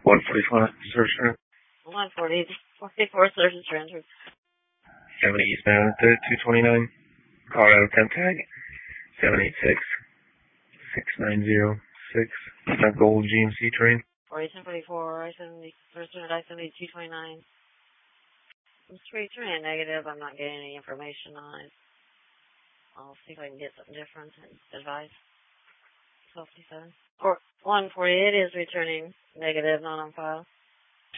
144 search trend. 144 search and transfer. 70 eastbound to 229. Colorado temp tag. 786. 6906. A gold GMC train. 1044, I-70, first turn at I-70, 229. I'm straight train negative. I'm not getting any information on it. I'll see if I can get something different and advise. 1257. 148 is returning negative, not on file.